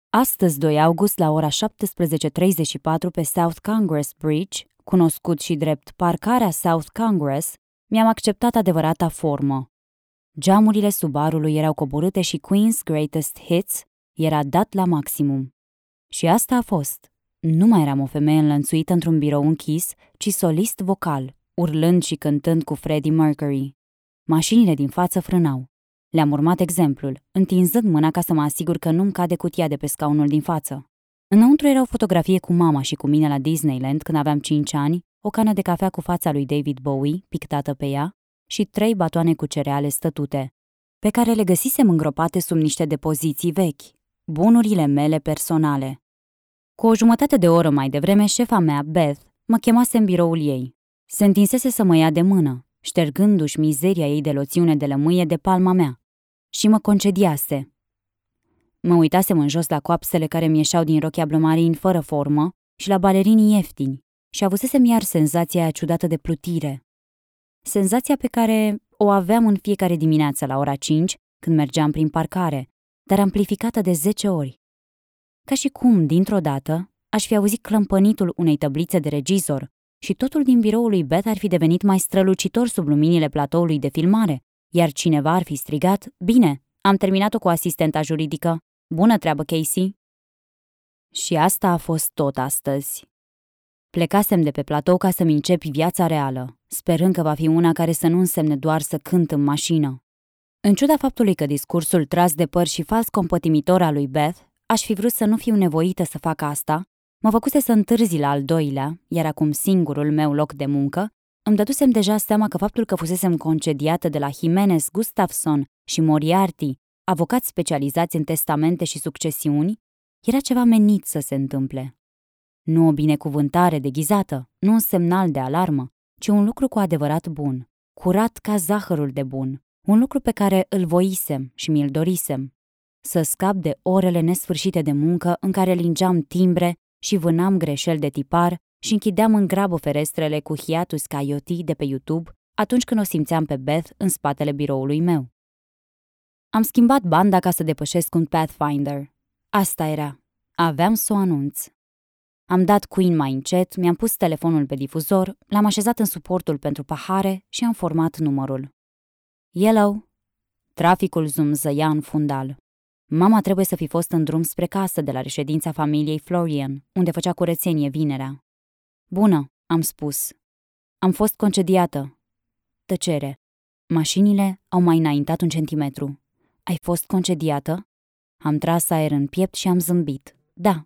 Astăzi, 2 august, la ora 17:34 pe South Congress Bridge, cunoscut și drept parcarea South Congress, mi-am acceptat adevărata formă. Geamurile Subarului erau coborâte și Queen's Greatest Hits era dat la maximum. Și asta a fost. Nu mai eram o femeie înlănțuită într-un birou închis, ci solist vocal, urlând și cântând cu Freddie Mercury. Mașinile din față frânau. Le-am urmat exemplul, întinzând mâna ca să mă asigur că nu-mi cade cutia de pe scaunul din față. Înăuntru era o fotografie cu mama și cu mine la Disneyland când aveam 5 ani, o cană de cafea cu fața lui David Bowie, pictată pe ea, și 3 batoane cu cereale stătute, pe care le găsisem îngropate sub niște depoziții vechi, bunurile mele personale. Cu o jumătate de oră mai devreme, șefa mea, Beth, mă chemase în biroul ei. Se întinsese să mă ia de mână, ștergându-și mizeria ei de loțiune de lămâie de palma mea, și mă concediase. Mă uitasem în jos la coapsele care mi ieșeau din rochia blămarin fără formă și la balerinii ieftini și avusesem iar senzația aia ciudată de plutire. Senzația pe care o aveam în fiecare dimineață la ora 5, când mergeam prin parcare, dar amplificată de 10 ori. Ca și cum, dintr-o dată, aș fi auzit clămpănitul unei tăblițe de regizor și totul din biroul lui Beth ar fi devenit mai strălucitor sub luminile platoului de filmare, iar cineva ar fi strigat: "Bine, am terminat-o cu asistenta juridică. Bună treabă, Casey!" Și asta a fost tot astăzi. Plecasem de pe platou ca să-mi încep viața reală, sperând că va fi una care să nu însemne doar să cânt în mașină. În ciuda faptului că discursul tras de păr și fals compătimitor al lui Beth, aș fi vrut să nu fiu nevoită să fac asta, mă făcuse să întârzi la al doilea, iar acum singurul meu loc de muncă, îmi dădusem deja seama că faptul că fusesem concediată de la Jimenez, Gustafson și Moriarty, avocați specializați în testamente și succesiuni, era ceva menit să se întâmple. Nu o binecuvântare deghizată, nu un semnal de alarmă, ci un lucru cu adevărat bun, curat ca zahărul de bun, un lucru pe care îl voisem și mi-l dorisem. Să scap de orele nesfârșite de muncă în care lingeam timbre și vânam greșeli de tipar și închideam în grabă ferestrele cu hiatus coyote de pe YouTube atunci când o simțeam pe Beth în spatele biroului meu. Am schimbat banda ca să depășesc un Pathfinder. Asta era. Aveam să o anunț. Am dat Queen mai încet, mi-am pus telefonul pe difuzor, l-am așezat în suportul pentru pahare și am format numărul. Yellow. Traficul zumzăia în fundal. Mama trebuie să fi fost în drum spre casă de la reședința familiei Florian, unde făcea curățenie vinerea. Bună, am spus. Am fost concediată. Tăcere. Mașinile au mai înaintat 1 centimetru. Ai fost concediată? Am tras aer în piept și am zâmbit. Da.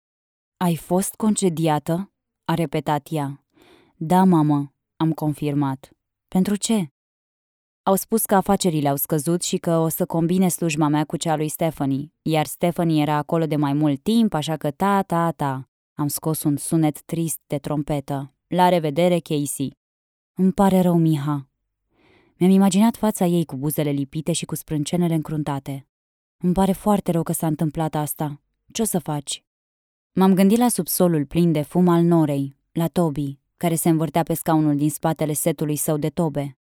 Ai fost concediată? A repetat ea. Da, mamă, am confirmat. Pentru ce? Au spus că afacerile au scăzut și că o să combine slujba mea cu cea lui Stephanie, iar Stephanie era acolo de mai mult timp, așa că ta. Am scos un sunet trist de trompetă. La revedere, Casey. Îmi pare rău, Miha. Mi-am imaginat fața ei cu buzele lipite și cu sprâncenele încruntate. Îmi pare foarte rău că s-a întâmplat asta. Ce-o să faci? M-am gândit la subsolul plin de fum al norei, la Toby, care se învârtea pe scaunul din spatele setului său de tobe.